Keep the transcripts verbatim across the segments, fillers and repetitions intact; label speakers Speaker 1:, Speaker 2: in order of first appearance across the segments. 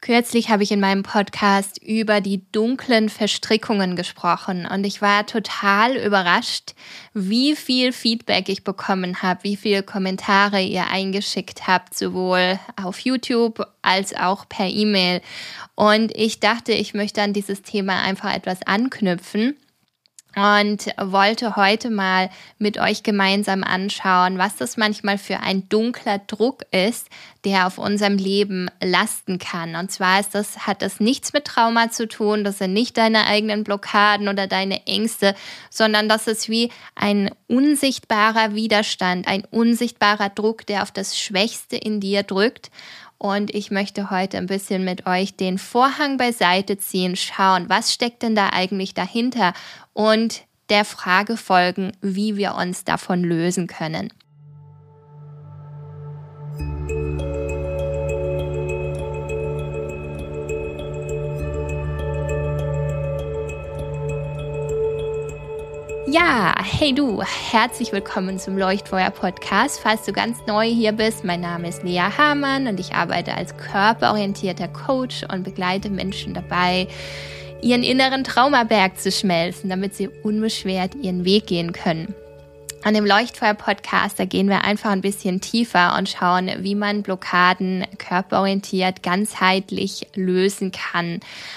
Speaker 1: Kürzlich habe ich in meinem Podcast über die dunklen Verstrickungen gesprochen und ich war total überrascht, wie viel Feedback ich bekommen habe, wie viele Kommentare ihr eingeschickt habt, sowohl auf YouTube als auch per E-Mail. Und ich dachte, ich möchte an dieses Thema einfach etwas anknüpfen. Und wollte heute mal mit euch gemeinsam anschauen, was das manchmal für ein dunkler Druck ist, der auf unserem Leben lasten kann. Und zwar ist das, hat das nichts mit Trauma zu tun, das sind nicht deine eigenen Blockaden oder deine Ängste, sondern das ist wie ein unsichtbarer Widerstand, ein unsichtbarer Druck, der auf das Schwächste in dir drückt. Und ich möchte heute ein bisschen mit euch den Vorhang beiseite ziehen, schauen, was steckt denn da eigentlich dahinter und der Frage folgen, wie wir uns davon lösen können. Ja, hey du, herzlich willkommen zum Leuchtfeuer-Podcast. Falls du ganz neu hier bist, mein Name ist Lea Hamann und ich arbeite als körperorientierter Coach und begleite Menschen dabei, ihren inneren Traumaberg zu schmelzen, damit sie unbeschwert ihren Weg gehen können. An dem Leuchtfeuer-Podcast, da gehen wir einfach ein bisschen tiefer und schauen, wie man Blockaden körperorientiert, ganzheitlich lösen kann.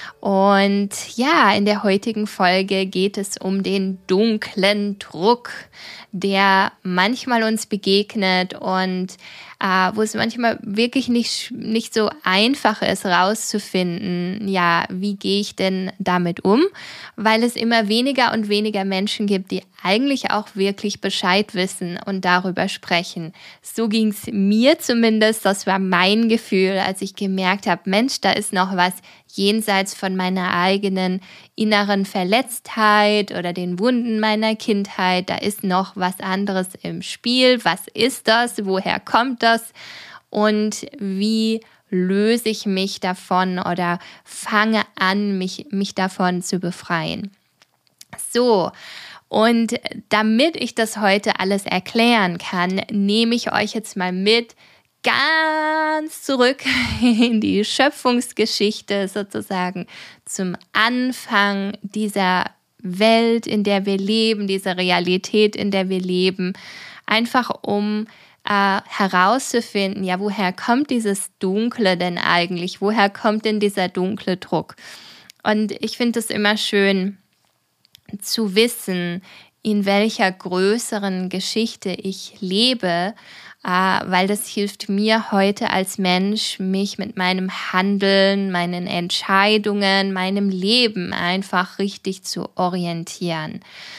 Speaker 1: Und ja, in der heutigen Folge geht es um den dunklen Druck, der manchmal uns begegnet und äh, wo es manchmal wirklich nicht, nicht so einfach ist, rauszufinden, ja, wie gehe ich denn damit um? Weil es immer weniger und weniger Menschen gibt, die eigentlich auch wirklich Bescheid wissen und darüber sprechen. So ging es mir zumindest, das war mein Gefühl, als ich gemerkt habe, Mensch, da ist noch was jenseits von meiner eigenen inneren Verletztheit oder den Wunden meiner Kindheit, da ist noch was anderes im Spiel. Was ist das? Woher kommt das? Und wie löse ich mich davon oder fange an, mich, mich davon zu befreien? So, und damit ich das heute alles erklären kann, nehme ich euch jetzt mal mit, ganz zurück in die Schöpfungsgeschichte sozusagen, zum Anfang dieser Welt, in der wir leben, dieser Realität, in der wir leben, einfach um äh, herauszufinden, ja, woher kommt dieses Dunkle denn eigentlich? Woher kommt denn dieser dunkle Druck? Und ich finde es immer schön zu wissen, in welcher größeren Geschichte ich lebe, weil das hilft mir heute als Mensch, mich mit meinem Handeln, meinen Entscheidungen, meinem Leben einfach richtig zu orientieren.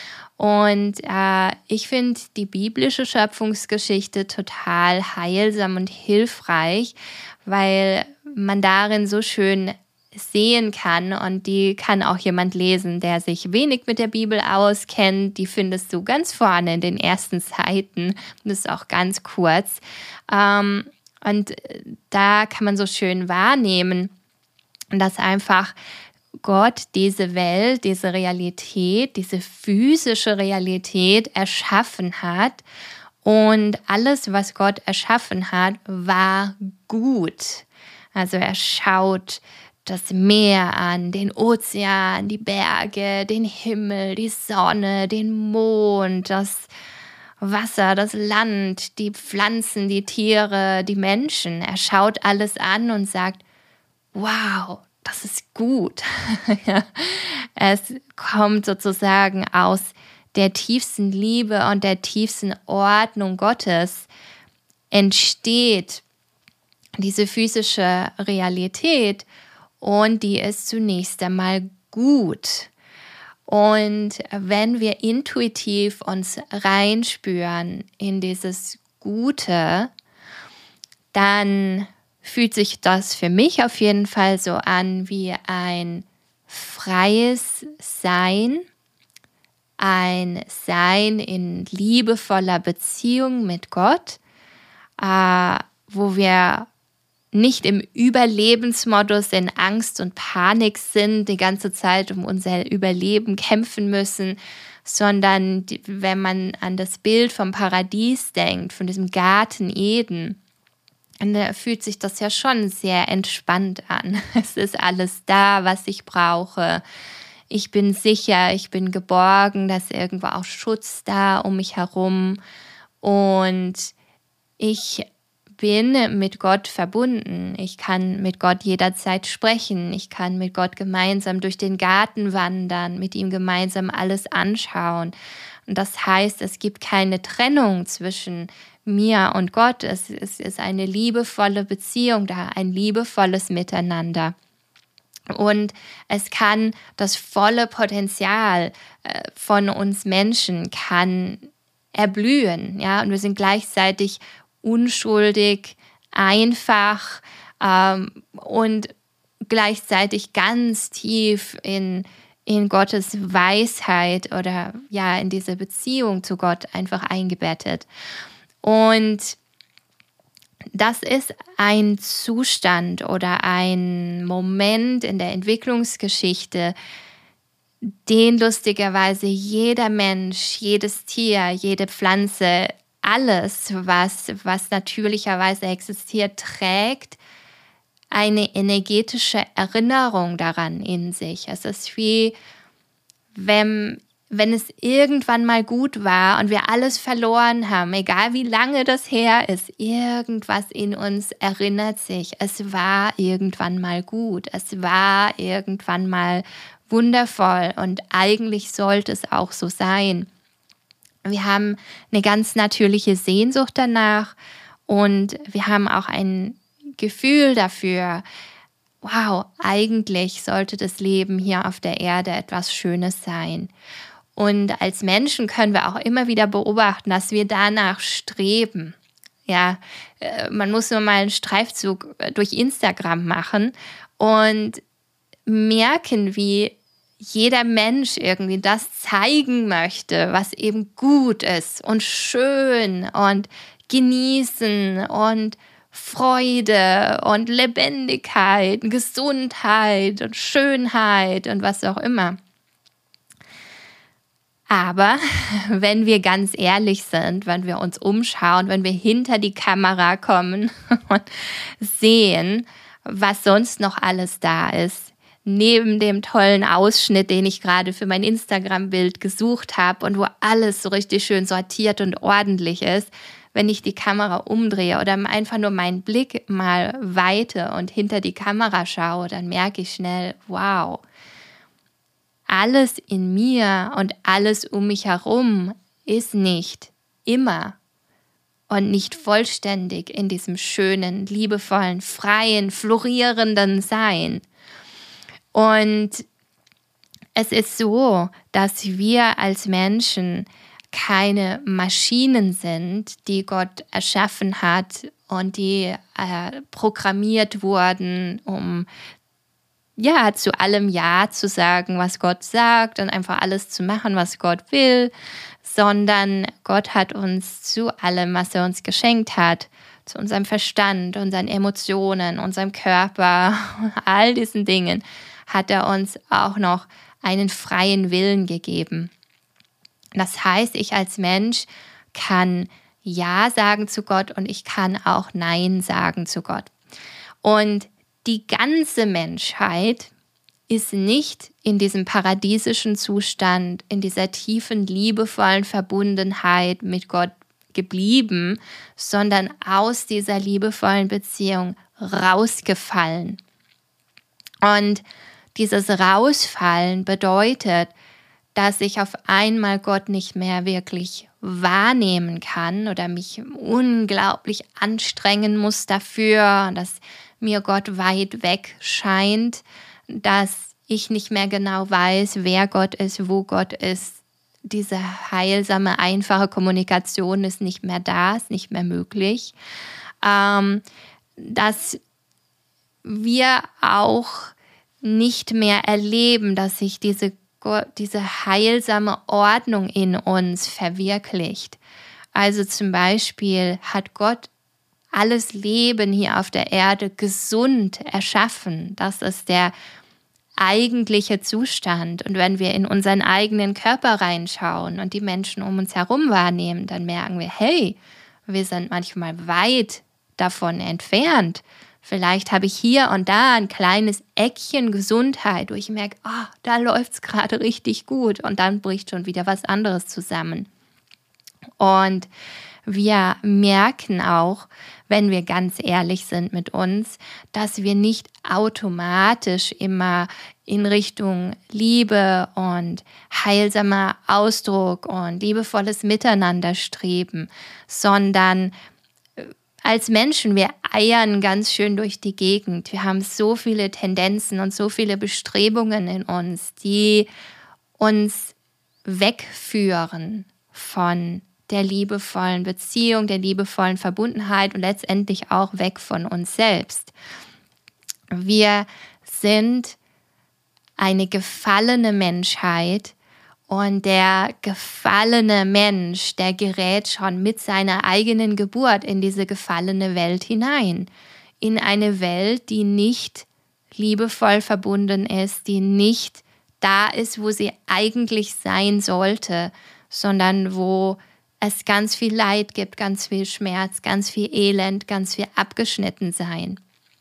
Speaker 1: Und äh, ich finde die biblische Schöpfungsgeschichte total heilsam und hilfreich, weil man darin so schön sehen kann, und die kann auch jemand lesen, der sich wenig mit der Bibel auskennt. Die findest du ganz vorne in den ersten Seiten. Das ist auch ganz kurz. Ähm, und da kann man so schön wahrnehmen, dass einfach Gott diese Welt, diese Realität, diese physische Realität erschaffen hat. Und alles, was Gott erschaffen hat, war gut. Also er schaut das Meer an, den Ozean, die Berge, den Himmel, die Sonne, den Mond, das Wasser, das Land, die Pflanzen, die Tiere, die Menschen. Er schaut alles an und sagt, wow, das ist gut. Es kommt sozusagen aus der tiefsten Liebe und der tiefsten Ordnung Gottes, entsteht diese physische Realität. Und die ist zunächst einmal gut. Und wenn wir intuitiv uns reinspüren in dieses Gute, dann fühlt sich das für mich auf jeden Fall so an wie ein freies Sein, ein Sein in liebevoller Beziehung mit Gott, äh, wo wir nicht im Überlebensmodus in Angst und Panik sind, die ganze Zeit um unser Überleben kämpfen müssen, sondern wenn man an das Bild vom Paradies denkt, von diesem Garten Eden, Und da fühlt sich das ja schon sehr entspannt an. Es ist alles da, was ich brauche. Ich bin sicher, ich bin geborgen, da ist irgendwo auch Schutz da um mich herum. Und ich bin mit Gott verbunden. Ich kann mit Gott jederzeit sprechen. Ich kann mit Gott gemeinsam durch den Garten wandern, mit ihm gemeinsam alles anschauen. Und das heißt, es gibt keine Trennung zwischen mir und Gott. Es, es ist eine liebevolle Beziehung da, ein liebevolles Miteinander. Und es kann das volle Potenzial äh, von uns Menschen kann erblühen, ja, und wir sind gleichzeitig unschuldig, einfach ähm, und gleichzeitig ganz tief in in Gottes Weisheit oder ja in diese Beziehung zu Gott einfach eingebettet. Und das ist ein Zustand oder ein Moment in der Entwicklungsgeschichte, den lustigerweise jeder Mensch, jedes Tier, jede Pflanze, alles, was, was natürlicherweise existiert, trägt eine energetische Erinnerung daran in sich. Es ist wie, wenn, wenn es irgendwann mal gut war und wir alles verloren haben, egal wie lange das her ist, irgendwas in uns erinnert sich. Es war irgendwann mal gut. Es war irgendwann mal wundervoll und eigentlich sollte es auch so sein. Wir haben eine ganz natürliche Sehnsucht danach und wir haben auch ein Gefühl dafür, wow, eigentlich sollte das Leben hier auf der Erde etwas Schönes sein. Und als Menschen können wir auch immer wieder beobachten, dass wir danach streben. Ja, man muss nur mal einen Streifzug durch Instagram machen und merken, wie jeder Mensch irgendwie das zeigen möchte, was eben gut ist und schön und genießen und Freude und Lebendigkeit, Gesundheit und Schönheit und was auch immer. Aber wenn wir ganz ehrlich sind, wenn wir uns umschauen, wenn wir hinter die Kamera kommen und sehen, was sonst noch alles da ist, neben dem tollen Ausschnitt, den ich gerade für mein Instagram-Bild gesucht habe und wo alles so richtig schön sortiert und ordentlich ist, wenn ich die Kamera umdrehe oder einfach nur meinen Blick mal weite und hinter die Kamera schaue, dann merke ich schnell, wow, alles in mir und alles um mich herum ist nicht immer und nicht vollständig in diesem schönen, liebevollen, freien, florierenden Sein. Und es ist so, dass wir als Menschen keine Maschinen sind, die Gott erschaffen hat und die äh, programmiert wurden, um ja zu allem Ja zu sagen, was Gott sagt und einfach alles zu machen, was Gott will, sondern Gott hat uns zu allem, was er uns geschenkt hat, zu unserem Verstand, unseren Emotionen, unserem Körper, all diesen Dingen, hat er uns auch noch einen freien Willen gegeben. Das heißt, ich als Mensch kann Ja sagen zu Gott und ich kann auch Nein sagen zu Gott. Und die ganze Menschheit ist nicht in diesem paradiesischen Zustand, in dieser tiefen, liebevollen Verbundenheit mit Gott geblieben, sondern aus dieser liebevollen Beziehung rausgefallen. Und dieses Rausfallen bedeutet, dass ich auf einmal Gott nicht mehr wirklich wahrnehmen kann oder mich unglaublich anstrengen muss dafür, dass mir Gott weit weg scheint, dass ich nicht mehr genau weiß, wer Gott ist, wo Gott ist. Diese heilsame, einfache Kommunikation ist nicht mehr da, ist nicht mehr möglich. Ähm, dass wir auch nicht mehr erleben, dass sich diese, diese heilsame Ordnung in uns verwirklicht. Also zum Beispiel hat Gott alles Leben hier auf der Erde gesund erschaffen. Das ist der eigentliche Zustand. Und wenn wir in unseren eigenen Körper reinschauen und die Menschen um uns herum wahrnehmen, dann merken wir, hey, wir sind manchmal weit davon entfernt. Vielleicht habe ich hier und da ein kleines Eckchen Gesundheit, wo ich merke, oh, da läuft es gerade richtig gut und dann bricht schon wieder was anderes zusammen. Und wir merken auch, wenn wir ganz ehrlich sind mit uns, dass wir nicht automatisch immer in Richtung Liebe und heilsamer Ausdruck und liebevolles Miteinander streben, sondern als Menschen, wir eiern ganz schön durch die Gegend. Wir haben so viele Tendenzen und so viele Bestrebungen in uns, die uns wegführen von der liebevollen Beziehung, der liebevollen Verbundenheit und letztendlich auch weg von uns selbst. Wir sind eine gefallene Menschheit und der gefallene Mensch, der gerät schon mit seiner eigenen Geburt in diese gefallene Welt hinein. In eine Welt, die nicht liebevoll verbunden ist, die nicht da ist, wo sie eigentlich sein sollte, sondern wo es ganz viel Leid gibt, ganz viel Schmerz, ganz viel Elend, ganz viel Abgeschnittensein.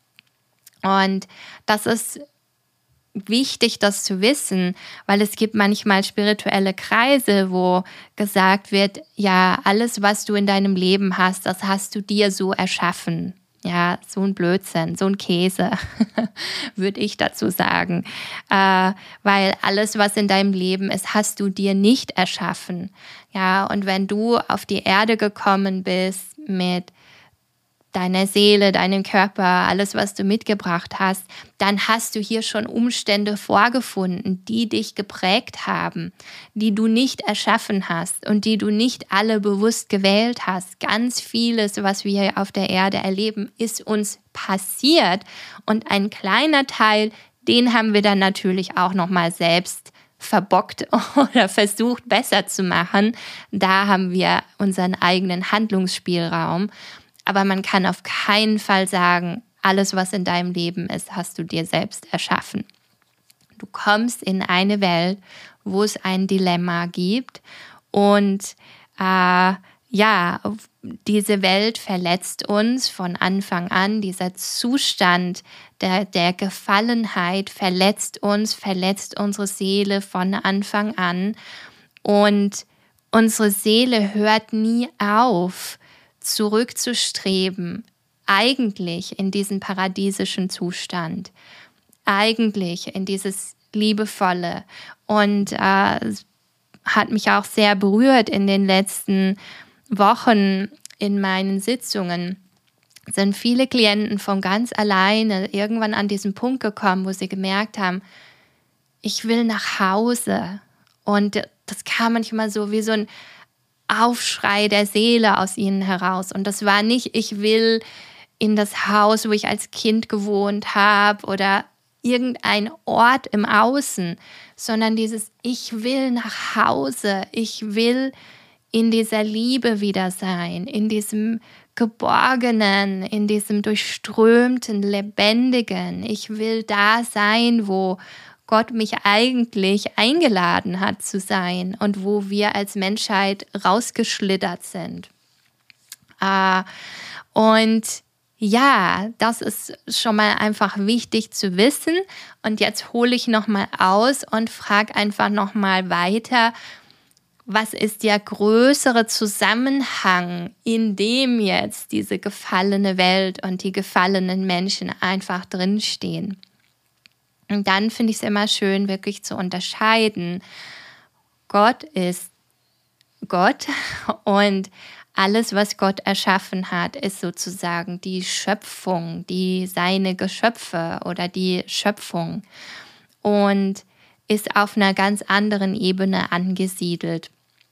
Speaker 1: Und das ist wichtig, das zu wissen, weil es gibt manchmal spirituelle Kreise, wo gesagt wird, ja, alles, was du in deinem Leben hast, das hast du dir so erschaffen. Ja, so ein Blödsinn, so ein Käse, würde ich dazu sagen. Äh, weil alles, was in deinem Leben ist, hast du dir nicht erschaffen. Ja, und wenn du auf die Erde gekommen bist mit deiner Seele, deinem Körper, alles, was du mitgebracht hast, dann hast du hier schon Umstände vorgefunden, die dich geprägt haben, die du nicht erschaffen hast und die du nicht alle bewusst gewählt hast. Ganz vieles, was wir hier auf der Erde erleben, ist uns passiert und ein kleiner Teil, den haben wir dann natürlich auch nochmal selbst verbockt oder versucht besser zu machen. Da haben wir unseren eigenen Handlungsspielraum. Aber man kann auf keinen Fall sagen, alles, was in deinem Leben ist, hast du dir selbst erschaffen. Du kommst in eine Welt, wo es ein Dilemma gibt und äh, ja, diese Welt verletzt uns von Anfang an. Dieser Zustand der, der Gefallenheit verletzt uns, verletzt unsere Seele von Anfang an und unsere Seele hört nie auf, zurückzustreben, eigentlich in diesen paradiesischen Zustand, eigentlich in dieses Liebevolle. Und äh, hat mich auch sehr berührt in den letzten Wochen in meinen Sitzungen. Sind viele Klienten von ganz alleine irgendwann an diesen Punkt gekommen, wo sie gemerkt haben, ich will nach Hause. Und das kam manchmal so wie so ein Aufschrei der Seele aus ihnen heraus. Und das war nicht, ich will in das Haus, wo ich als Kind gewohnt habe oder irgendein Ort im Außen, sondern dieses, ich will nach Hause, ich will in dieser Liebe wieder sein, in diesem Geborgenen, in diesem durchströmten, lebendigen. Ich will da sein, wo Gott mich eigentlich eingeladen hat zu sein und wo wir als Menschheit rausgeschlittert sind. Äh, und ja, das ist schon mal einfach wichtig zu wissen. Und jetzt hole ich nochmal aus und frage einfach nochmal weiter, was ist der größere Zusammenhang, in dem jetzt diese gefallene Welt und die gefallenen Menschen einfach drinstehen? Und dann finde ich es immer schön, wirklich zu unterscheiden. Gott ist Gott und alles, was Gott erschaffen hat, ist sozusagen die Schöpfung, die seine Geschöpfe oder die Schöpfung und ist auf einer ganz anderen Ebene angesiedelt.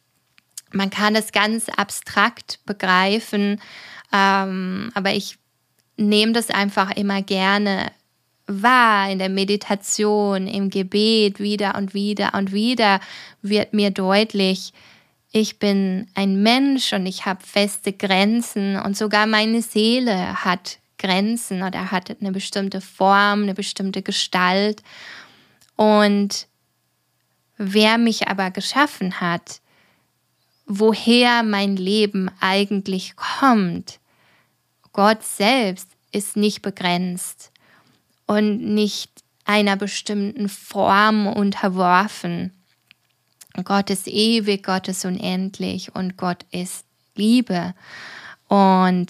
Speaker 1: Man kann es ganz abstrakt begreifen, ähm, aber ich nehme das einfach immer gerne wahr in der Meditation, im Gebet, wieder und wieder und wieder wird mir deutlich, ich bin ein Mensch und ich habe feste Grenzen und sogar meine Seele hat Grenzen oder hat eine bestimmte Form, eine bestimmte Gestalt. Und wer mich aber geschaffen hat, woher mein Leben eigentlich kommt, Gott selbst ist nicht begrenzt und nicht einer bestimmten Form unterworfen. Gott ist ewig, Gott ist unendlich und Gott ist Liebe. Und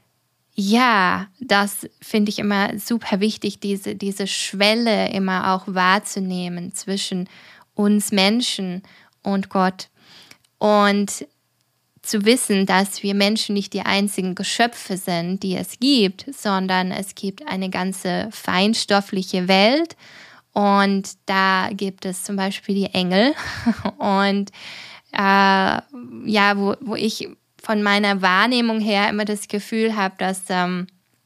Speaker 1: ja, das finde ich immer super wichtig, diese, diese Schwelle immer auch wahrzunehmen zwischen uns Menschen und Gott. Und zu wissen, dass wir Menschen nicht die einzigen Geschöpfe sind, die es gibt, sondern es gibt eine ganze feinstoffliche Welt und da gibt es zum Beispiel die Engel und äh, ja, wo, wo ich von meiner Wahrnehmung her immer das Gefühl habe, dass ähm,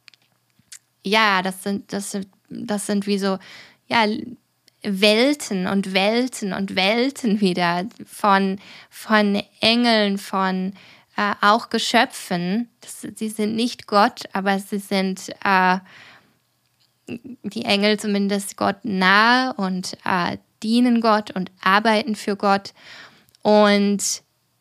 Speaker 1: ja, das sind, das sind, das sind wie so, ja, Welten und Welten und Welten wieder von, von Engeln, von äh, auch Geschöpfen. Das, sie sind nicht Gott, aber sie sind äh, die Engel zumindest Gott nahe und äh, dienen Gott und arbeiten für Gott. Und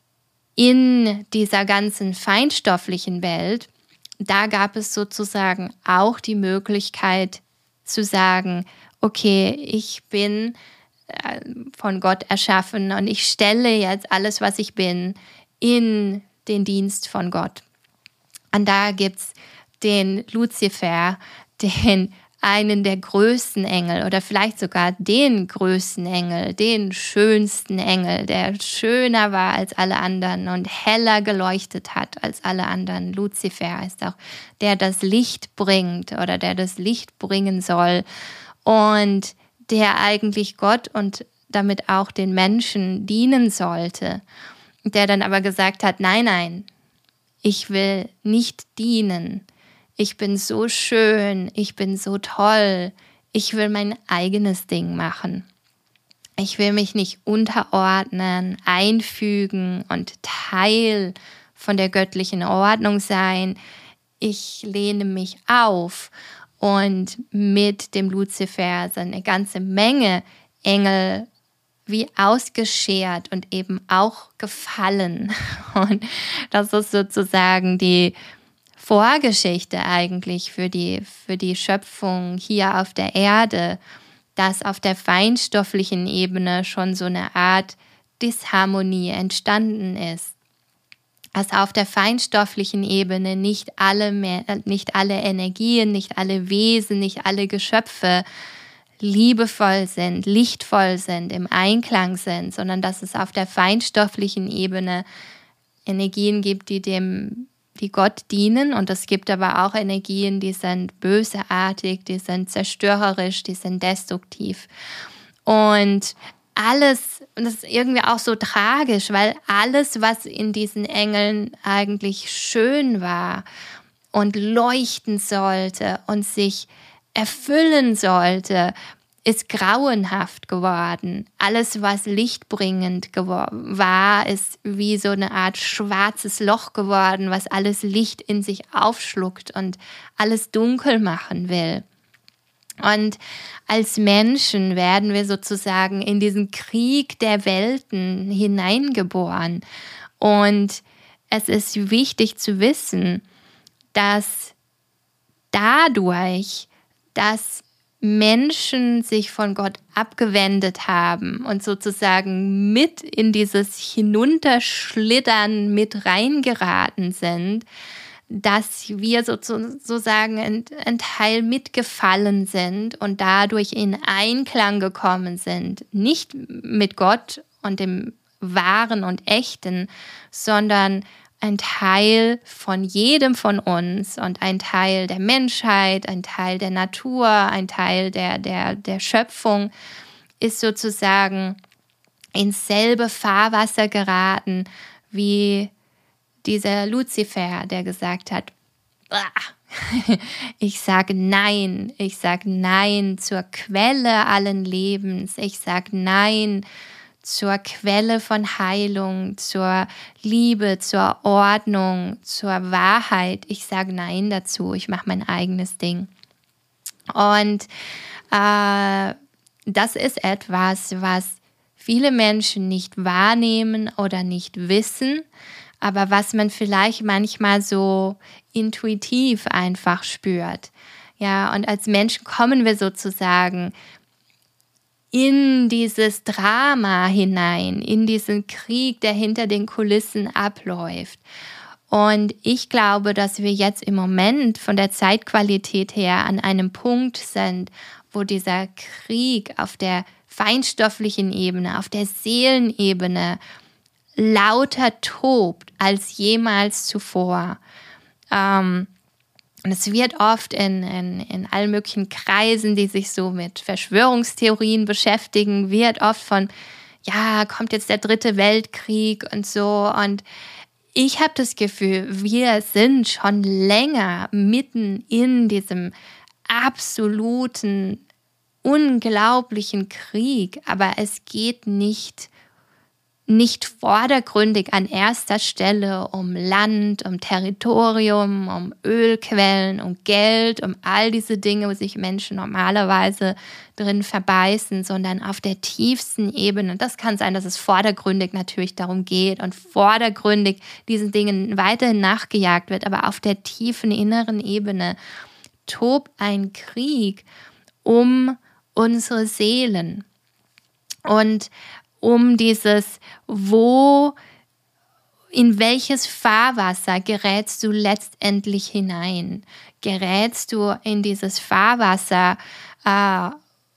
Speaker 1: in dieser ganzen feinstofflichen Welt, da gab es sozusagen auch die Möglichkeit zu sagen, okay, ich bin äh, von Gott erschaffen und ich stelle jetzt alles, was ich bin, in den Dienst von Gott. Und da gibt es den Luzifer, den einen der größten Engel oder vielleicht sogar den größten Engel, den schönsten Engel, der schöner war als alle anderen und heller geleuchtet hat als alle anderen. Luzifer ist auch der, das Licht bringt oder der das Licht bringen soll und der eigentlich Gott und damit auch den Menschen dienen sollte. Der dann aber gesagt hat, nein, nein, ich will nicht dienen. Ich bin so schön, ich bin so toll, ich will mein eigenes Ding machen. Ich will mich nicht unterordnen, einfügen und Teil von der göttlichen Ordnung sein. Ich lehne mich auf und mit dem Luzifer sind eine ganze Menge Engel wie ausgeschert und eben auch gefallen. Und das ist sozusagen die Vorgeschichte eigentlich für die, für die Schöpfung hier auf der Erde, dass auf der feinstofflichen Ebene schon so eine Art Disharmonie entstanden ist. Dass auf der feinstofflichen Ebene nicht alle, nicht alle Energien, nicht alle Wesen, nicht alle Geschöpfe liebevoll sind, lichtvoll sind, im Einklang sind, sondern dass es auf der feinstofflichen Ebene Energien gibt, die dem die Gott dienen und es gibt aber auch Energien, die sind bösartig, die sind zerstörerisch, die sind destruktiv. Und alles, und das ist irgendwie auch so tragisch, weil alles, was in diesen Engeln eigentlich schön war und leuchten sollte und sich erfüllen sollte, ist grauenhaft geworden. Alles, was lichtbringend gewor- war, ist wie so eine Art schwarzes Loch geworden, was alles Licht in sich aufschluckt und alles dunkel machen will. Und als Menschen werden wir sozusagen in diesen Krieg der Welten hineingeboren. Und es ist wichtig zu wissen, dass dadurch, dass Menschen sich von Gott abgewendet haben und sozusagen mit in dieses Hinunterschlittern mit reingeraten sind, dass wir sozusagen ein Teil mitgefallen sind und dadurch in Einklang gekommen sind, nicht mit Gott und dem Wahren und Echten, sondern ein Teil von jedem von uns und ein Teil der Menschheit, ein Teil der Natur, ein Teil der, der, der Schöpfung ist sozusagen ins selbe Fahrwasser geraten wie dieser Luzifer, der gesagt hat, ich sage Nein, ich sage Nein zur Quelle allen Lebens, ich sage Nein zur Quelle von Heilung, zur Liebe, zur Ordnung, zur Wahrheit. Ich sage Nein dazu, ich mache mein eigenes Ding. Und äh, das ist etwas, was viele Menschen nicht wahrnehmen oder nicht wissen, aber was man vielleicht manchmal so intuitiv einfach spürt. Ja, und als Menschen kommen wir sozusagen in dieses Drama hinein, in diesen Krieg, der hinter den Kulissen abläuft. Und ich glaube, dass wir jetzt im Moment von der Zeitqualität her an einem Punkt sind, wo dieser Krieg auf der feinstofflichen Ebene, auf der Seelenebene lauter tobt als jemals zuvor. Ähm, und es wird oft in, in, in allen möglichen Kreisen, die sich so mit Verschwörungstheorien beschäftigen, wird oft von, ja, kommt jetzt der dritte Weltkrieg und so. Und ich habe das Gefühl, wir sind schon länger mitten in diesem absoluten, unglaublichen Krieg, aber es geht nicht nicht vordergründig an erster Stelle um Land, um Territorium, um Ölquellen, um Geld, um all diese Dinge, wo sich Menschen normalerweise drin verbeißen, sondern auf der tiefsten Ebene. Das kann sein, dass es vordergründig natürlich darum geht und vordergründig diesen Dingen weiterhin nachgejagt wird, aber auf der tiefen inneren Ebene tobt ein Krieg um unsere Seelen. Und um dieses, wo, in welches Fahrwasser gerätst du letztendlich hinein? Gerätst du in dieses Fahrwasser, äh,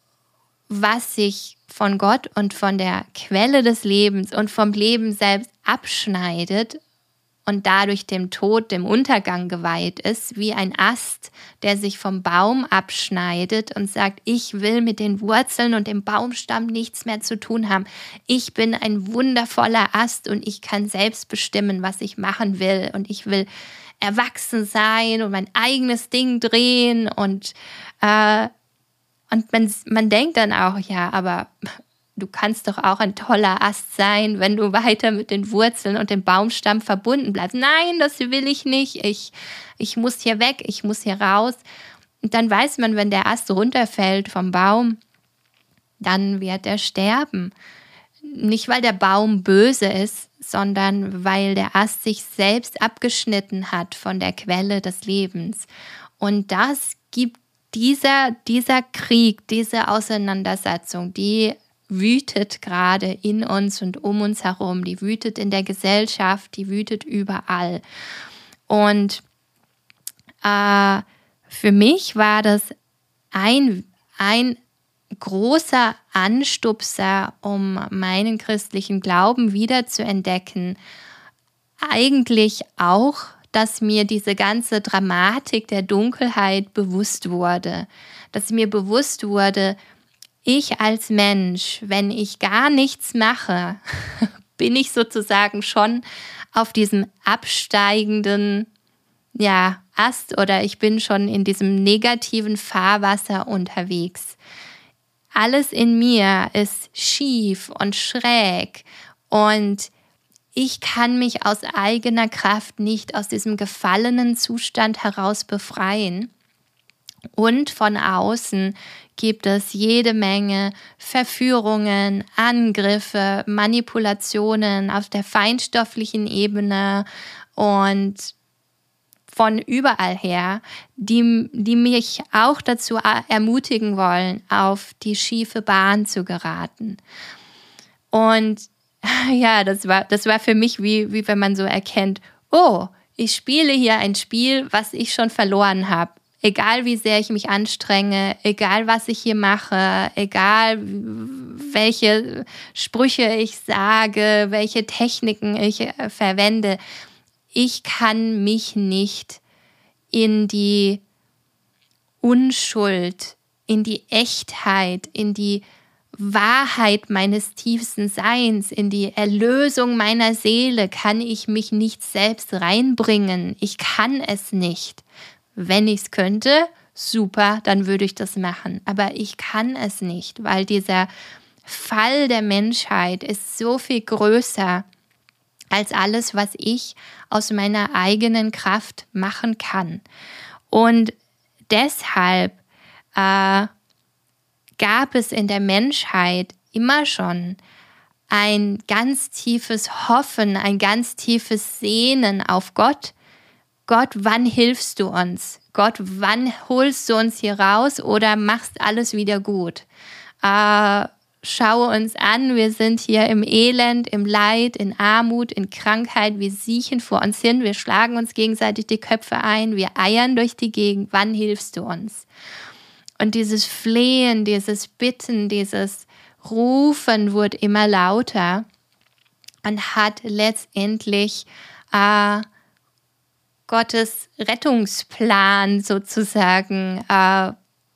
Speaker 1: was sich von Gott und von der Quelle des Lebens und vom Leben selbst abschneidet und dadurch dem Tod, dem Untergang geweiht ist, wie ein Ast, der sich vom Baum abschneidet und sagt, ich will mit den Wurzeln und dem Baumstamm nichts mehr zu tun haben. Ich bin ein wundervoller Ast und ich kann selbst bestimmen, was ich machen will. Und ich will erwachsen sein und mein eigenes Ding drehen. Und, äh, und man, man denkt dann auch, ja, aber du kannst doch auch ein toller Ast sein, wenn du weiter mit den Wurzeln und dem Baumstamm verbunden bleibst. Nein, das will ich nicht. Ich, ich muss hier weg, ich muss hier raus. Und dann weiß man, wenn der Ast runterfällt vom Baum, dann wird er sterben. Nicht, weil der Baum böse ist, sondern weil der Ast sich selbst abgeschnitten hat von der Quelle des Lebens. Und das gibt dieser, dieser Krieg, diese Auseinandersetzung, die wütet gerade in uns und um uns herum, die wütet in der Gesellschaft, die wütet überall. Und äh, für mich war das ein, ein großer Anstupser, um meinen christlichen Glauben wieder zu entdecken. Eigentlich auch, dass mir diese ganze Dramatik der Dunkelheit bewusst wurde, dass mir bewusst wurde, ich als Mensch, wenn ich gar nichts mache, bin ich sozusagen schon auf diesem absteigenden ja, Ast oder ich bin schon in diesem negativen Fahrwasser unterwegs. Alles in mir ist schief und schräg und ich kann mich aus eigener Kraft nicht aus diesem gefallenen Zustand heraus befreien. Und von außen gibt es jede Menge Verführungen, Angriffe, Manipulationen auf der feinstofflichen Ebene und von überall her, die, die mich auch dazu ermutigen wollen, auf die schiefe Bahn zu geraten. Und ja, das war, das war für mich wie, wie wenn man so erkennt, oh, ich spiele hier ein Spiel, was ich schon verloren habe. Egal wie sehr ich mich anstrenge, egal was ich hier mache, egal welche Sprüche ich sage, welche Techniken ich verwende, ich kann mich nicht in die Unschuld, in die Echtheit, in die Wahrheit meines tiefsten Seins, in die Erlösung meiner Seele, kann ich mich nicht selbst reinbringen. Ich kann es nicht. Wenn ich es könnte, super, dann würde ich das machen. Aber ich kann es nicht, weil dieser Fall der Menschheit ist so viel größer als alles, was ich aus meiner eigenen Kraft machen kann. Und deshalb äh, gab es in der Menschheit immer schon ein ganz tiefes Hoffen, ein ganz tiefes Sehnen auf Gott. Gott, wann hilfst du uns? Gott, wann holst du uns hier raus oder machst alles wieder gut? Äh, schaue uns an, wir sind hier im Elend, im Leid, in Armut, in Krankheit, wir siechen vor uns hin, wir schlagen uns gegenseitig die Köpfe ein, wir eiern durch die Gegend, wann hilfst du uns? Und dieses Flehen, dieses Bitten, dieses Rufen wurde immer lauter und hat letztendlich äh, Gottes Rettungsplan sozusagen äh,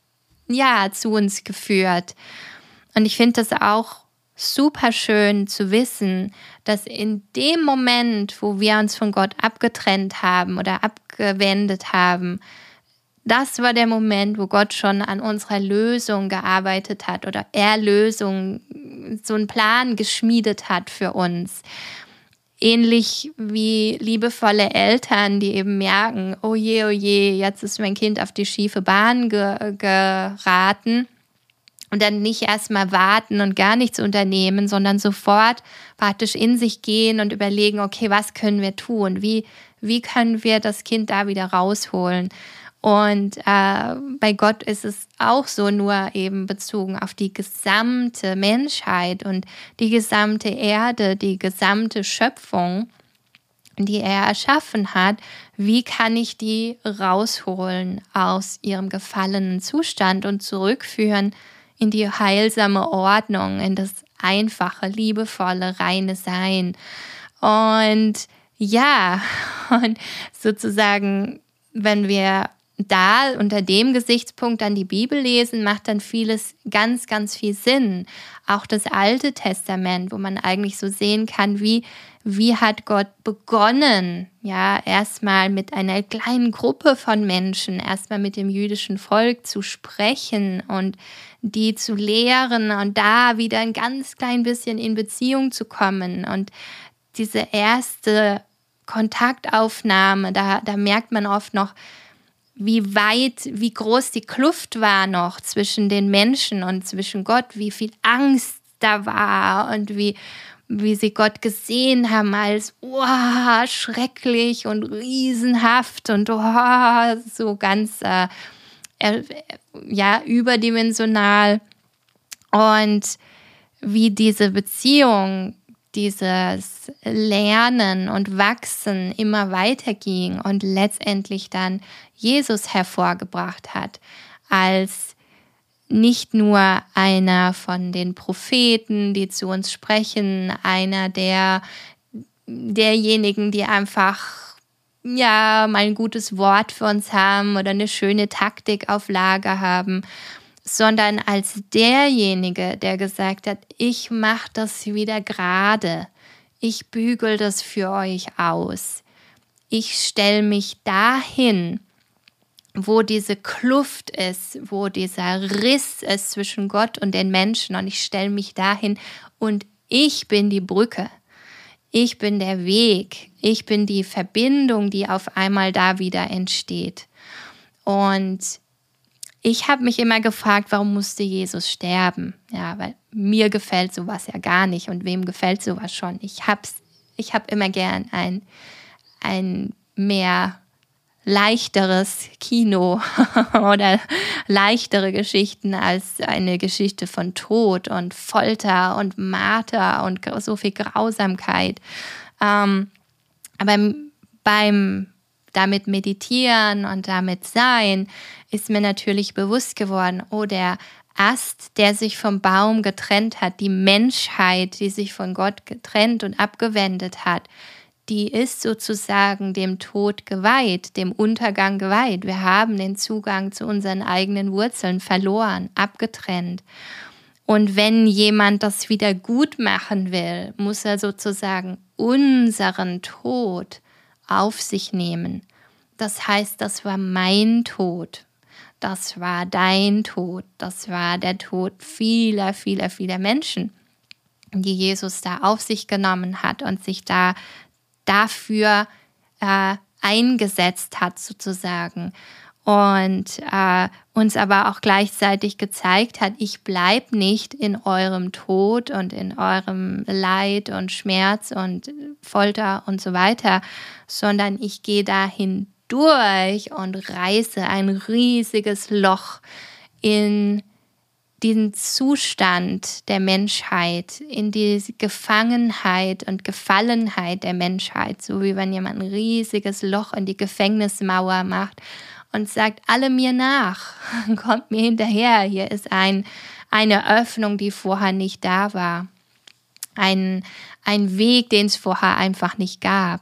Speaker 1: ja, zu uns geführt. Und ich finde das auch super schön zu wissen, dass in dem Moment, wo wir uns von Gott abgetrennt haben oder abgewendet haben, das war der Moment, wo Gott schon an unserer Lösung gearbeitet hat oder Erlösung, so einen Plan geschmiedet hat für uns. Ähnlich wie liebevolle Eltern, die eben merken, oh je, oh je, jetzt ist mein Kind auf die schiefe Bahn ge- geraten. Und dann nicht erstmal warten und gar nichts unternehmen, sondern sofort praktisch in sich gehen und überlegen, okay, was können wir tun? Wie, wie können wir das Kind da wieder rausholen? Und äh, bei Gott ist es auch so, nur eben bezogen auf die gesamte Menschheit und die gesamte Erde, die gesamte Schöpfung, die er erschaffen hat. Wie kann ich die rausholen aus ihrem gefallenen Zustand und zurückführen in die heilsame Ordnung, in das einfache, liebevolle, reine Sein? Und ja, und sozusagen, wenn wir da unter dem Gesichtspunkt dann die Bibel lesen, macht dann vieles ganz, ganz viel Sinn. Auch das Alte Testament, wo man eigentlich so sehen kann, wie, wie hat Gott begonnen, ja, erstmal mit einer kleinen Gruppe von Menschen, erstmal mit dem jüdischen Volk zu sprechen und die zu lehren und da wieder ein ganz klein bisschen in Beziehung zu kommen. Und diese erste Kontaktaufnahme, da, da merkt man oft noch, wie weit, wie groß die Kluft war noch zwischen den Menschen und zwischen Gott, wie viel Angst da war und wie, wie sie Gott gesehen haben als oh, schrecklich und riesenhaft und oh, so ganz äh, äh, ja, überdimensional. Und wie diese Beziehung, dieses Lernen und Wachsen immer weiterging und letztendlich dann Jesus hervorgebracht hat, als nicht nur einer von den Propheten, die zu uns sprechen, einer der derjenigen, die einfach ja mal ein gutes Wort für uns haben oder eine schöne Taktik auf Lager haben, sondern als derjenige, der gesagt hat, ich mache das wieder gerade, ich bügel das für euch aus, ich stelle mich dahin, wo diese Kluft ist, wo dieser Riss ist zwischen Gott und den Menschen und ich stelle mich dahin und ich bin die Brücke, ich bin der Weg, ich bin die Verbindung, die auf einmal da wieder entsteht. Und ich habe mich immer gefragt, warum musste Jesus sterben? Ja, weil mir gefällt sowas ja gar nicht und wem gefällt sowas schon? Ich hab's, ich habe immer gern ein, ein mehr leichteres Kino oder leichtere Geschichten als eine Geschichte von Tod und Folter und Marter und so viel Grausamkeit. Ähm, aber beim damit meditieren und damit sein, ist mir natürlich bewusst geworden, oh, der Ast, der sich vom Baum getrennt hat, die Menschheit, die sich von Gott getrennt und abgewendet hat, die ist sozusagen dem Tod geweiht, dem Untergang geweiht. Wir haben den Zugang zu unseren eigenen Wurzeln verloren, abgetrennt. Und wenn jemand das wieder gut machen will, muss er sozusagen unseren Tod auf sich nehmen. Das heißt, das war mein Tod, das war dein Tod, das war der Tod vieler, vieler, vieler Menschen, die Jesus da auf sich genommen hat und sich da dafür äh, eingesetzt hat sozusagen. und äh, uns aber auch gleichzeitig gezeigt hat, ich bleibe nicht in eurem Tod und in eurem Leid und Schmerz und Folter und so weiter, sondern ich gehe dahin durch und reiße ein riesiges Loch in diesen Zustand der Menschheit, in die Gefangenheit und Gefallenheit der Menschheit, so wie wenn jemand ein riesiges Loch in die Gefängnismauer macht und sagt, alle mir nach, kommt mir hinterher, hier ist ein, eine Öffnung, die vorher nicht da war, ein, ein Weg, den es vorher einfach nicht gab.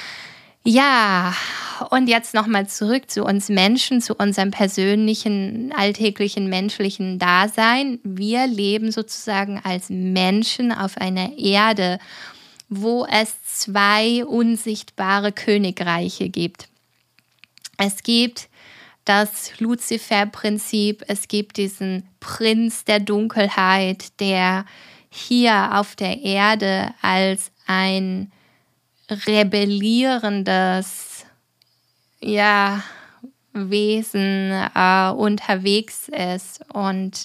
Speaker 1: Ja, und jetzt nochmal zurück zu uns Menschen, zu unserem persönlichen, alltäglichen, menschlichen Dasein. Wir leben sozusagen als Menschen auf einer Erde, wo es zwei unsichtbare Königreiche gibt. Es gibt das Luzifer-Prinzip, es gibt diesen Prinz der Dunkelheit, der hier auf der Erde als ein rebellierendes ja, Wesen äh, unterwegs ist und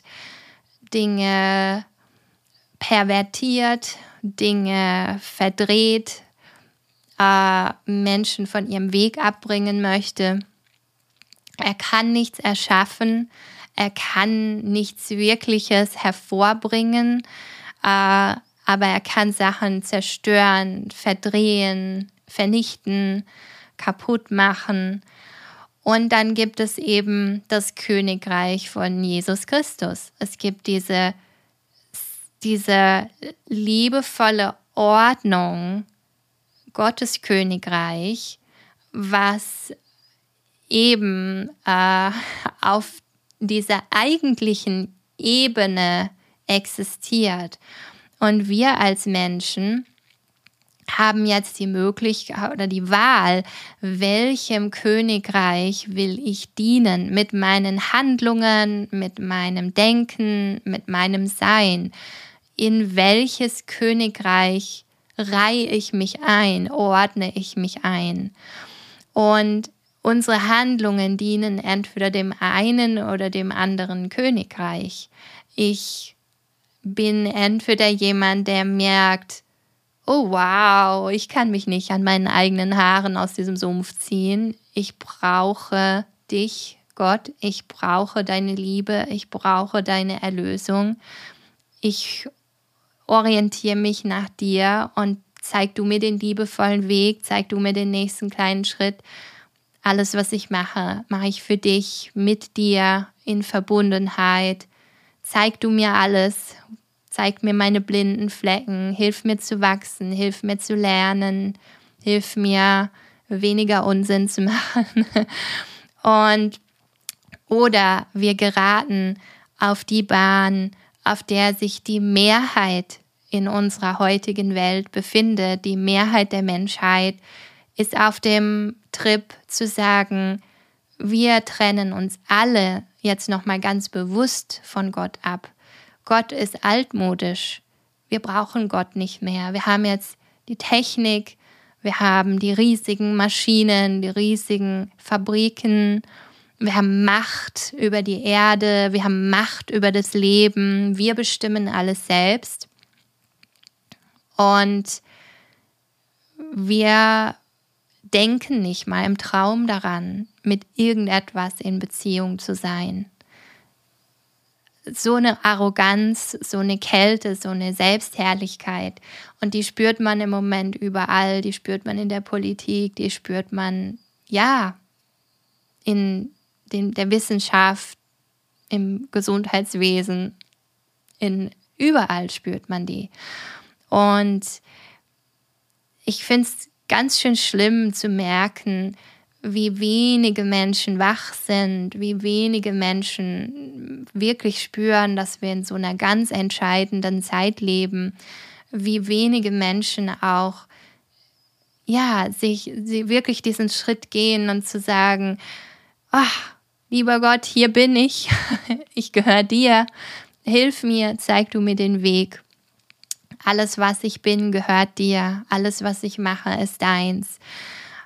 Speaker 1: Dinge pervertiert, Dinge verdreht, äh, Menschen von ihrem Weg abbringen möchte. Er kann nichts erschaffen, er kann nichts Wirkliches hervorbringen, äh, aber er kann Sachen zerstören, verdrehen, vernichten, kaputt machen. Und dann gibt es eben das Königreich von Jesus Christus. Es gibt diese, diese liebevolle Ordnung, Gottes Königreich, was eben äh, auf dieser eigentlichen Ebene existiert. Und wir als Menschen haben jetzt die Möglichkeit oder die Wahl, welchem Königreich will ich dienen, mit meinen Handlungen, mit meinem Denken, mit meinem Sein. In welches Königreich reihe ich mich ein, ordne ich mich ein. Und unsere Handlungen dienen entweder dem einen oder dem anderen Königreich. Ich bin entweder jemand, der merkt, oh wow, ich kann mich nicht an meinen eigenen Haaren aus diesem Sumpf ziehen. Ich brauche dich, Gott. Ich brauche deine Liebe. Ich brauche deine Erlösung. Ich orientiere mich nach dir und zeig du mir den liebevollen Weg, zeig du mir den nächsten kleinen Schritt. Alles, was ich mache, mache ich für dich, mit dir, in Verbundenheit. Zeig du mir alles, zeig mir meine blinden Flecken, hilf mir zu wachsen, hilf mir zu lernen, hilf mir weniger Unsinn zu machen. Und oder wir geraten auf die Bahn, auf der sich die Mehrheit in unserer heutigen Welt befindet. Die Mehrheit der Menschheit ist auf dem Trip zu sagen, wir trennen uns alle jetzt nochmal ganz bewusst von Gott ab. Gott ist altmodisch. Wir brauchen Gott nicht mehr. Wir haben jetzt die Technik, wir haben die riesigen Maschinen, die riesigen Fabriken, wir haben Macht über die Erde, wir haben Macht über das Leben, wir bestimmen alles selbst. Und wir denken nicht mal im Traum daran, mit irgendetwas in Beziehung zu sein. So eine Arroganz, so eine Kälte, so eine Selbstherrlichkeit. Und die spürt man im Moment überall, die spürt man in der Politik, die spürt man, ja, in den, der Wissenschaft, im Gesundheitswesen, in überall spürt man die. Und ich finde es ganz schön schlimm zu merken, wie wenige Menschen wach sind, wie wenige Menschen wirklich spüren, dass wir in so einer ganz entscheidenden Zeit leben, wie wenige Menschen auch ja, sich sie wirklich diesen Schritt gehen und zu sagen, ach, lieber Gott, hier bin ich, ich gehöre dir, hilf mir, zeig du mir den Weg. Alles, was ich bin, gehört dir. Alles, was ich mache, ist deins.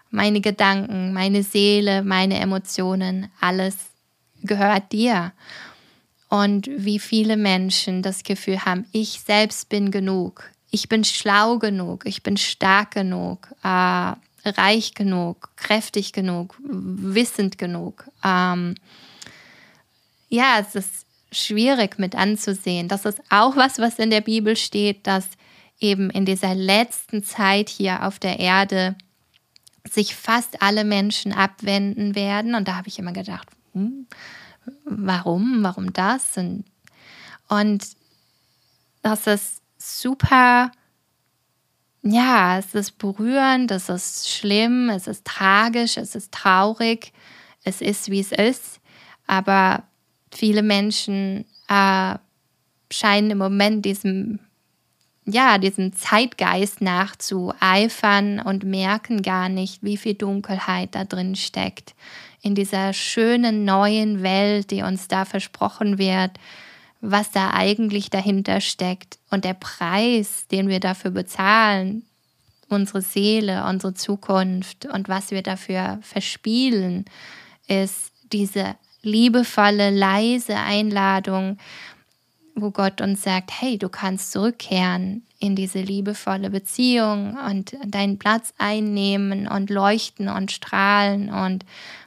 Speaker 1: meine Gedanken, meine Seele, meine Emotionen, alles gehört dir. Und wie viele Menschen das Gefühl haben, ich selbst bin genug, ich bin schlau genug, ich bin stark genug, äh, reich genug, kräftig genug, wissend genug. Ähm, ja, es ist schwierig mit anzusehen. Das ist auch was, was in der Bibel steht, dass eben in dieser letzten Zeit hier auf der Erde sich fast alle Menschen abwenden werden. Und da habe ich immer gedacht, hm, warum, warum das? Und, und das ist super, ja, es ist berührend, es ist schlimm, es ist tragisch, es ist traurig, es ist, wie es ist. Aber viele Menschen äh, scheinen im Moment diesem ja, diesem Zeitgeist nachzueifern und merken gar nicht, wie viel Dunkelheit da drin steckt. In dieser schönen neuen Welt, die uns da versprochen wird, was da eigentlich dahinter steckt. Und der Preis, den wir dafür bezahlen, unsere Seele, unsere Zukunft und was wir dafür verspielen, ist diese liebevolle, leise Einladung, wo Gott uns sagt, hey, du kannst zurückkehren in diese liebevolle Beziehung und deinen Platz einnehmen und leuchten und strahlen und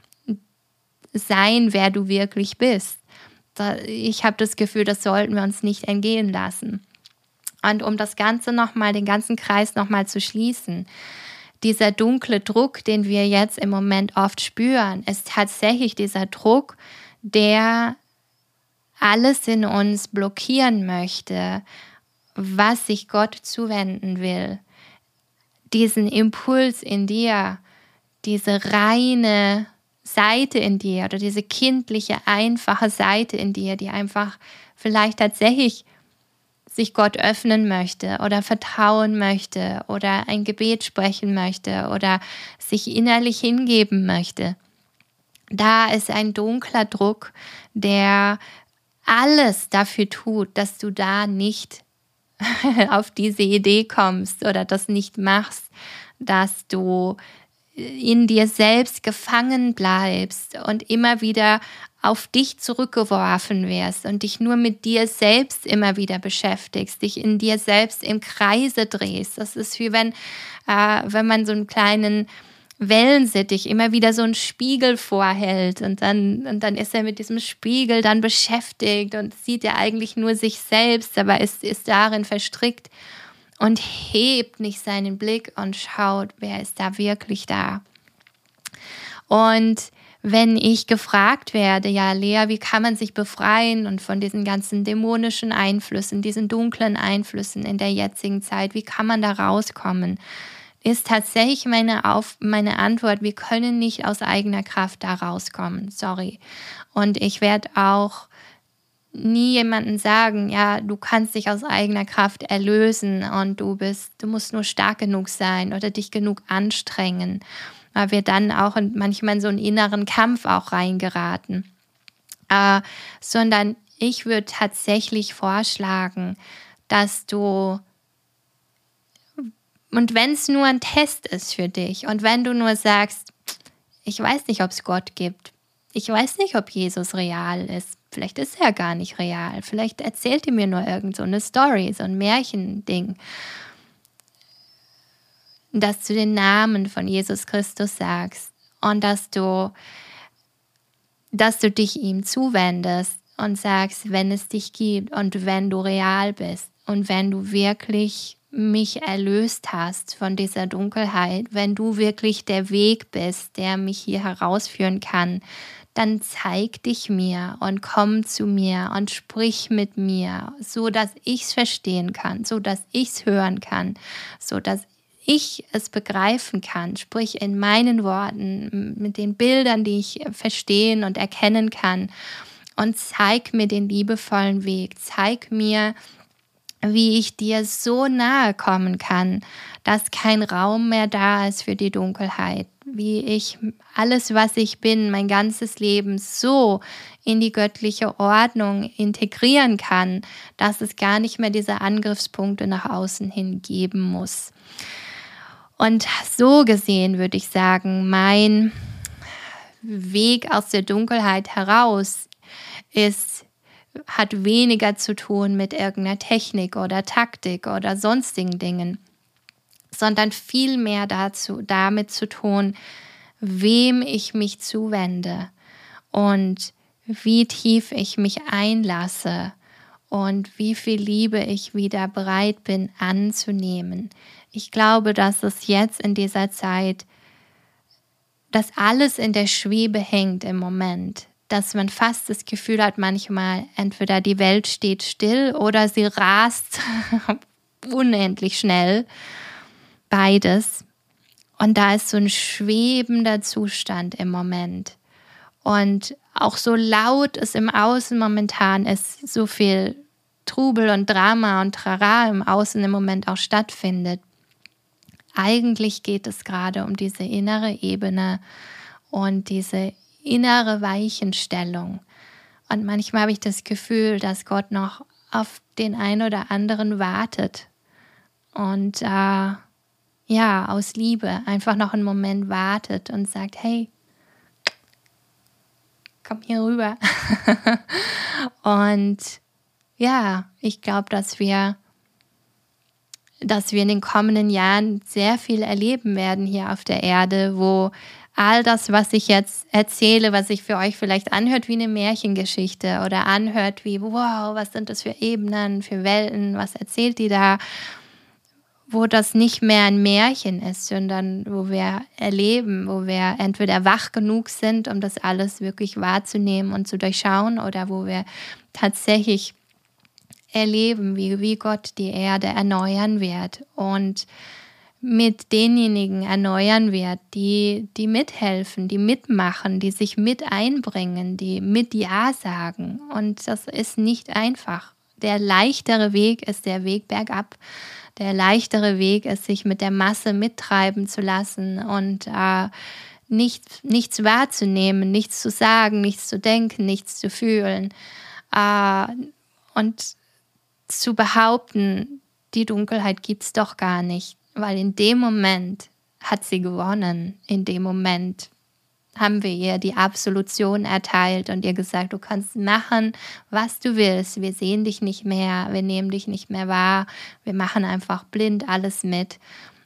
Speaker 1: sein, wer du wirklich bist. Ich habe das Gefühl, das sollten wir uns nicht entgehen lassen. Und um das Ganze nochmal, den ganzen Kreis nochmal zu schließen, dieser dunkle Druck, den wir jetzt im Moment oft spüren, ist tatsächlich dieser Druck, der alles in uns blockieren möchte, was sich Gott zuwenden will. Diesen Impuls in dir, diese reine Seite in dir oder diese kindliche, einfache Seite in dir, die einfach vielleicht tatsächlich sich Gott öffnen möchte oder vertrauen möchte oder ein Gebet sprechen möchte oder sich innerlich hingeben möchte. Da ist ein dunkler Druck, der alles dafür tut, dass du da nicht auf diese Idee kommst oder das nicht machst, dass du in dir selbst gefangen bleibst und immer wieder auf dich zurückgeworfen wirst und dich nur mit dir selbst immer wieder beschäftigst, dich in dir selbst im Kreise drehst. Das ist wie wenn, äh, wenn man so einen kleinen Wellensittich immer wieder so einen Spiegel vorhält und dann, und dann ist er mit diesem Spiegel dann beschäftigt und sieht er eigentlich nur sich selbst, aber ist, ist darin verstrickt und hebt nicht seinen Blick und schaut, wer ist da wirklich da. Und wenn ich gefragt werde, ja Lea, wie kann man sich befreien und von diesen ganzen dämonischen Einflüssen, diesen dunklen Einflüssen in der jetzigen Zeit, wie kann man da rauskommen? Ist tatsächlich meine, Auf- meine Antwort, wir können nicht aus eigener Kraft da rauskommen, sorry. Und ich werde auch nie jemandem sagen, ja, du kannst dich aus eigener Kraft erlösen und du bist, du musst nur stark genug sein oder dich genug anstrengen, weil wir dann auch in, manchmal in so einen inneren Kampf auch reingeraten. Äh, sondern ich würde tatsächlich vorschlagen, dass du Und wenn es nur ein Test ist für dich und wenn du nur sagst, ich weiß nicht, ob es Gott gibt, ich weiß nicht, ob Jesus real ist, vielleicht ist er gar nicht real, vielleicht erzählt er mir nur irgend so eine Story, so ein Märchending, dass du den Namen von Jesus Christus sagst und dass du, dass du dich ihm zuwendest und sagst, wenn es dich gibt und wenn du real bist und wenn du wirklich mich erlöst hast von dieser Dunkelheit, wenn du wirklich der Weg bist, der mich hier herausführen kann, dann zeig dich mir und komm zu mir und sprich mit mir, so dass ich es verstehen kann, so dass ich es hören kann, so dass ich es begreifen kann, sprich in meinen Worten, mit den Bildern, die ich verstehen und erkennen kann, und zeig mir den liebevollen Weg, zeig mir, wie ich dir so nahe kommen kann, dass kein Raum mehr da ist für die Dunkelheit, wie ich alles, was ich bin, mein ganzes Leben so in die göttliche Ordnung integrieren kann, dass es gar nicht mehr diese Angriffspunkte nach außen hin geben muss. Und so gesehen würde ich sagen, mein Weg aus der Dunkelheit heraus ist, hat weniger zu tun mit irgendeiner Technik oder Taktik oder sonstigen Dingen, sondern viel mehr dazu, damit zu tun, wem ich mich zuwende und wie tief ich mich einlasse und wie viel Liebe ich wieder bereit bin anzunehmen. Ich glaube, dass es jetzt in dieser Zeit, dass alles in der Schwebe hängt im Moment, dass man fast das Gefühl hat, manchmal entweder die Welt steht still oder sie rast unendlich schnell, beides. Und da ist so ein schwebender Zustand im Moment. Und auch so laut es im Außen momentan ist, so viel Trubel und Drama und Trara im Außen im Moment auch stattfindet. Eigentlich geht es gerade um diese innere Ebene und diese innere Weichenstellung. Und manchmal habe ich das Gefühl, dass Gott noch auf den einen oder anderen wartet. Und äh, ja, aus Liebe einfach noch einen Moment wartet und sagt, hey, komm hier rüber. Und ja, ich glaube, dass wir, dass wir in den kommenden Jahren sehr viel erleben werden hier auf der Erde, wo all das, was ich jetzt erzähle, was sich für euch vielleicht anhört wie eine Märchengeschichte oder anhört wie, wow, was sind das für Ebenen, für Welten, was erzählt die da, wo das nicht mehr ein Märchen ist, sondern wo wir erleben, wo wir entweder wach genug sind, um das alles wirklich wahrzunehmen und zu durchschauen, oder wo wir tatsächlich erleben, wie, wie Gott die Erde erneuern wird und mit denjenigen erneuern wird, die, die mithelfen, die mitmachen, die sich mit einbringen, die mit Ja sagen. Und das ist nicht einfach. Der leichtere Weg ist der Weg bergab. Der leichtere Weg ist, sich mit der Masse mittreiben zu lassen und äh, nichts, nichts wahrzunehmen, nichts zu sagen, nichts zu denken, nichts zu fühlen. Äh, und zu behaupten, die Dunkelheit gibt es doch gar nicht, weil in dem Moment hat sie gewonnen. In dem Moment haben wir ihr die Absolution erteilt und ihr gesagt, du kannst machen, was du willst. Wir sehen dich nicht mehr, wir nehmen dich nicht mehr wahr. Wir machen einfach blind alles mit.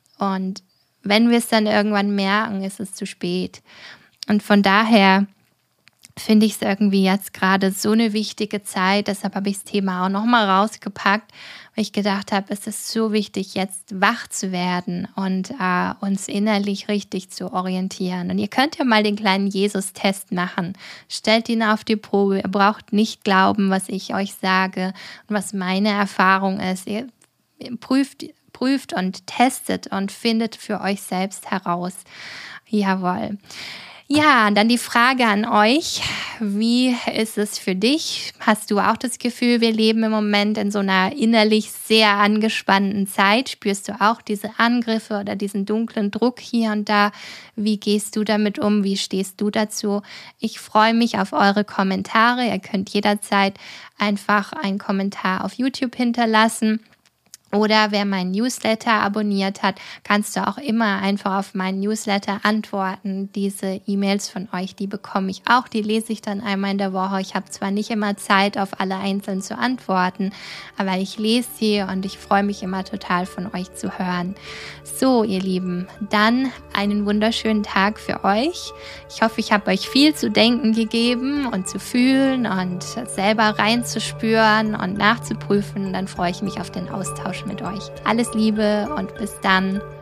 Speaker 1: Und wenn wir es dann irgendwann merken, ist es zu spät. Und von daher finde ich es irgendwie jetzt gerade so eine wichtige Zeit. Deshalb habe ich das Thema auch nochmal rausgepackt, weil ich gedacht habe, es ist so wichtig, jetzt wach zu werden und äh, uns innerlich richtig zu orientieren. Und ihr könnt ja mal den kleinen Jesus-Test machen. Stellt ihn auf die Probe. Ihr braucht nicht glauben, was ich euch sage und was meine Erfahrung ist. Ihr prüft, prüft und testet und findet für euch selbst heraus. Jawohl. Ja, dann die Frage an euch, wie ist es für dich? Hast du auch das Gefühl, wir leben im Moment in so einer innerlich sehr angespannten Zeit? Spürst du auch diese Angriffe oder diesen dunklen Druck hier und da? Wie gehst du damit um? Wie stehst du dazu? Ich freue mich auf eure Kommentare. Ihr könnt jederzeit einfach einen Kommentar auf YouTube hinterlassen. Oder wer meinen Newsletter abonniert hat, kannst du auch immer einfach auf meinen Newsletter antworten. Diese E-Mails von euch, die bekomme ich auch, die lese ich dann einmal in der Woche. Ich habe zwar nicht immer Zeit, auf alle einzeln zu antworten, aber ich lese sie und ich freue mich immer total, von euch zu hören. So, ihr Lieben, dann einen wunderschönen Tag für euch. Ich hoffe, ich habe euch viel zu denken gegeben und zu fühlen und selber reinzuspüren und nachzuprüfen. Dann freue ich mich auf den Austausch mit euch. Alles Liebe und bis dann.